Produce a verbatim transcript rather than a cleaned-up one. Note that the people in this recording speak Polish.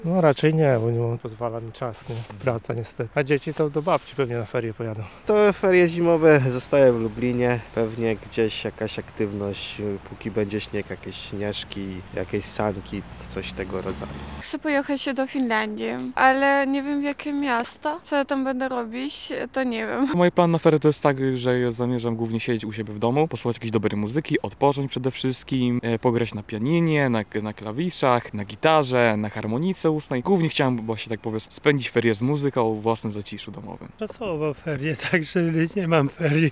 No raczej nie, bo nie pozwala mi czas, nie? Praca niestety. A dzieci to do babci pewnie na ferie pojadą. To ferie zimowe zostaję w Lublinie. Pewnie gdzieś jakaś aktywność, póki będzie śnieg, jakieś śnieżki, jakieś sanki, coś tego rodzaju. Chcę pojechać do Finlandii, ale nie wiem w jakie miasto. Co ja tam będę robić, to nie wiem. Mój plan na ferie to jest tak, że ja zamierzam głównie siedzieć u siebie w domu, posłuchać jakiejś dobrej muzyki, odpocząć przede wszystkim, e, pograć na pianinie, na, na klawiszach, na gitarze, na harmonice ustnej. Głównie chciałem właśnie tak powiem spędzić ferie z muzyką w własnym zaciszu domowym. Pracował ferie, także nie mam ferii.